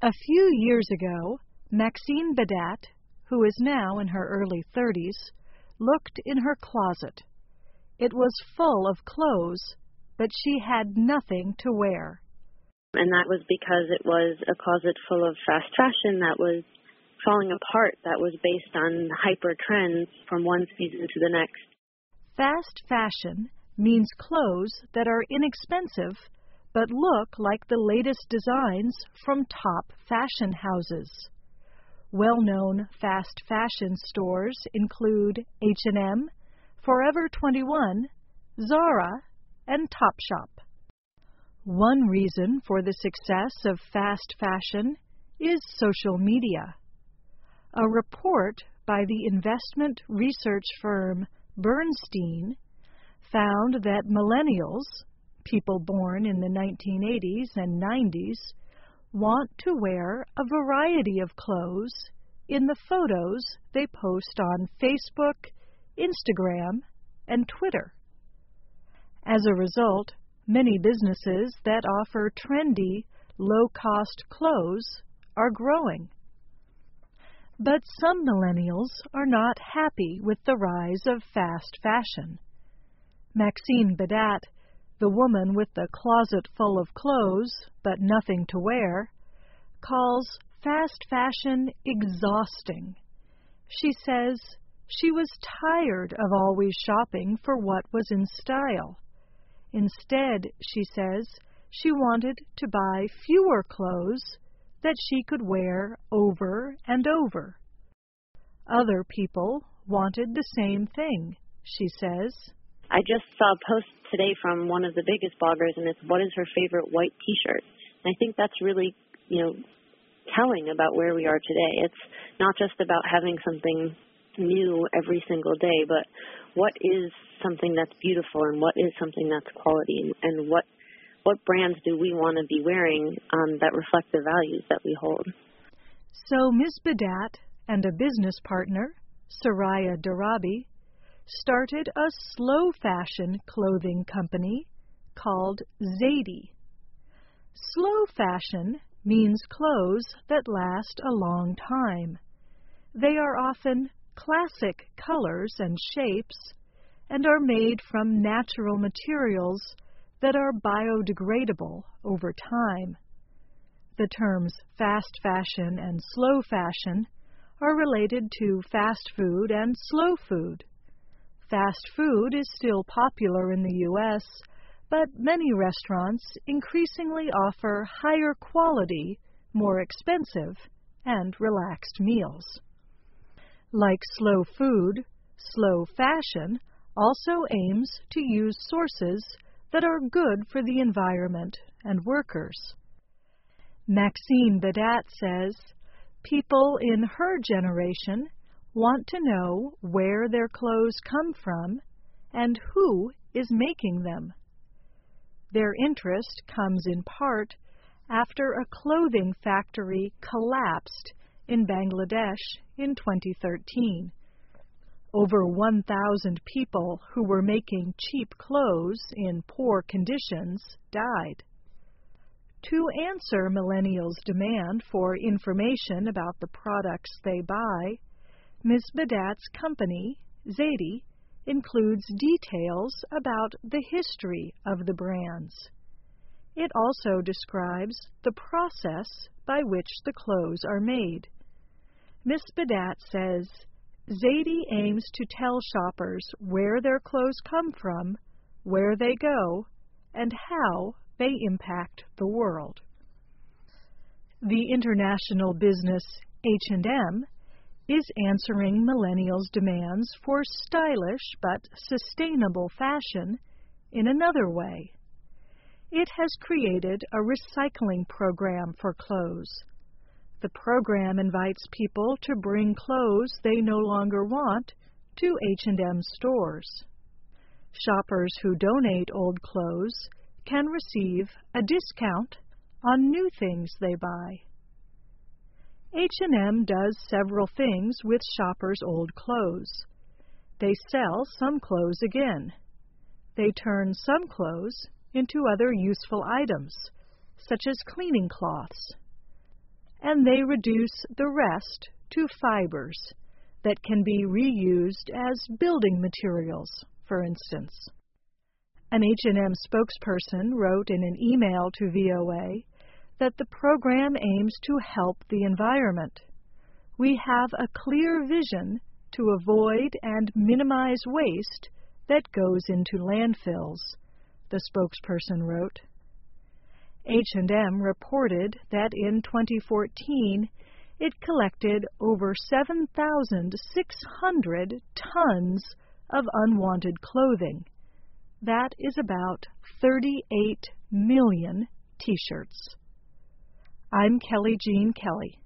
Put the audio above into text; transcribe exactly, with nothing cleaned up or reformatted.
A few years ago, Maxine Badat, who is now in her early thirties, looked in her closet. It was full of clothes, but she had nothing to wear. And that was because it was a closet full of fast fashion that was falling apart, that was based on hyper trends from one season to the next. Fast fashion means clothes that are inexpensive but look like the latest designs from top fashion houses. Well-known fast fashion stores include H and M, Forever twenty-one, Zara, and Topshop. One reason for the success of fast fashion is social media. A report by the investment research firm Bernstein found that millennials, people born in the nineteen eighties and nineties, want to wear a variety of clothes in the photos they post on Facebook, Instagram, and Twitter. As a result, many businesses that offer trendy, low-cost clothes are growing. But some millennials are not happy with the rise of fast fashion. Maxine Badat, the woman with the closet full of clothes but nothing to wear, calls fast fashion exhausting. She says she was tired of always shopping for what was in style. Instead, she says, she wanted to buy fewer clothes that she could wear over and over. Other people wanted the same thing, she says. I just saw a post today from one of the biggest bloggers, and it's what is her favorite white T-shirt. And I think that's really, you know, telling about where we are today. It's not just about having something new every single day, but what is something that's beautiful and what is something that's quality, and, and what what brands do we want to be wearing um, that reflect the values that we hold. So Miz Badat and a business partner, Soraya Darabi, started a slow fashion clothing company called Zadie. Slow fashion means clothes that last a long time. They are often classic colors and shapes and are made from natural materials that are biodegradable over time. The terms fast fashion and slow fashion are related to fast food and slow food. Fast food is still popular in the U S, but many restaurants increasingly offer higher quality, more expensive, and relaxed meals. Like slow food, slow fashion also aims to use sources that are good for the environment and workers. Maxine Badat says people in her generation want to know where their clothes come from and who is making them. Their interest comes in part after a clothing factory collapsed in Bangladesh in twenty thirteen. Over one thousand people who were making cheap clothes in poor conditions died. To answer millennials' demand for information about the products they buy, Miz Badat's company, Zadie, includes details about the history of the brands. It also describes the process by which the clothes are made. Miz Badat says, Zadie aims to tell shoppers where their clothes come from, where they go, and how they impact the world. The international business H and M is answering millennials' demands for stylish but sustainable fashion in another way. It has created a recycling program for clothes. The program invites people to bring clothes they no longer want to H and M stores. Shoppers who donate old clothes can receive a discount on new things they buy. H and M does several things with shoppers' old clothes. They sell some clothes again. They turn some clothes into other useful items, such as cleaning cloths. and they reduce the rest to fibers that can be reused as building materials, for instance. An H and M spokesperson wrote in an email to V O A that the program aims to help the environment. We have a clear vision to avoid and minimize waste that goes into landfills, the spokesperson wrote. H and M reported that in twenty fourteen, it collected over seven thousand six hundred tons of unwanted clothing. That is about thirty-eight million T-shirts. I'm Kelly Jean Kelly.